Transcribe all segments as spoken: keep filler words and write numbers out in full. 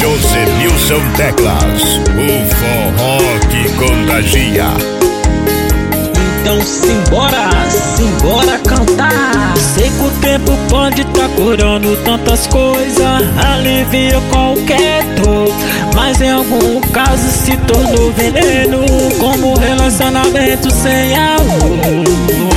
Josemilson Teclas, o forró que contagia. Então simbora, simbora cantar. Sei que o tempo pode tá curando tantas coisas, alivia qualquer dor, mas em algum caso se tornou veneno, como relacionamento sem amor.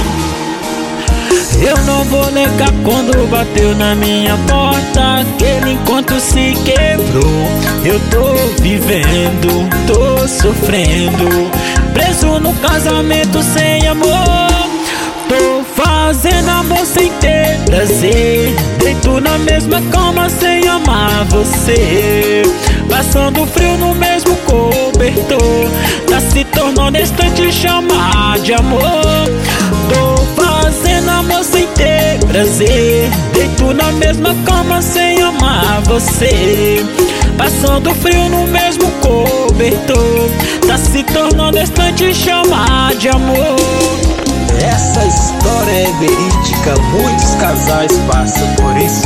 Eu não vou negar quando bateu na minha porta, aquele encontro se quebrou. Eu tô vivendo, tô sofrendo, preso no casamento sem amor. Tô fazendo amor sem ter prazer, deito na mesma cama sem amar você, passando frio no mesmo cobertor, tá se tornando distante chamar de amor. Tô fazendo amor sem ter prazer, deito na mesma cama sem amar você, passando frio no mesmo cobertor, tá se tornando distante chamar de amor. Essa história é verídica, muitos casais passam por isso.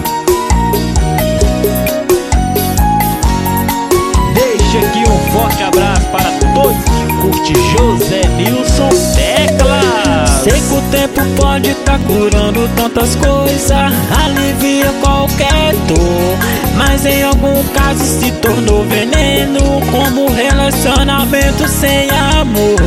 Deixa aqui um forte abraço para todos que curtem Josemilson Teclas. Sei que o tempo pode tá curando tantas coisas, alivia qualquer dor, mas em algum caso se tornou veneno, como relacionamento sem amor.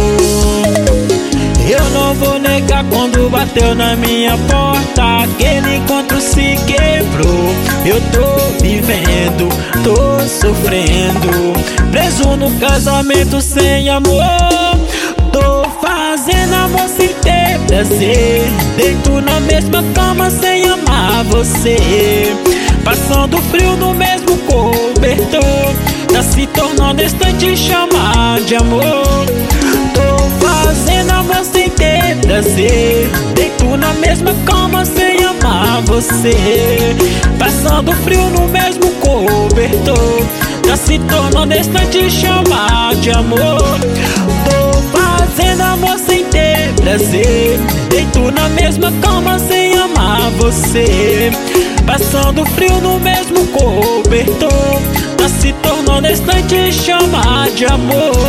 Eu não vou negar quando bateu na minha porta, aquele encontro se quebrou. Eu tô vivendo, tô sofrendo, preso no casamento sem amor. Tô fazendo amor sem ter prazer, deito na mesma cama sem amar você, passando frio no mesmo cobertor, tá se tornando distante chamar de amor. Tô fazendo amor sem ter prazer, deito na mesma cama sem amar você, passando frio no mesmo cobertor, tá se tornando distante chamar de amor. Tô fazendo amor sem ter prazer, deito na mesma cama sem amar você, passando frio no mesmo cobertor, tá se tornando distante chamar de amor.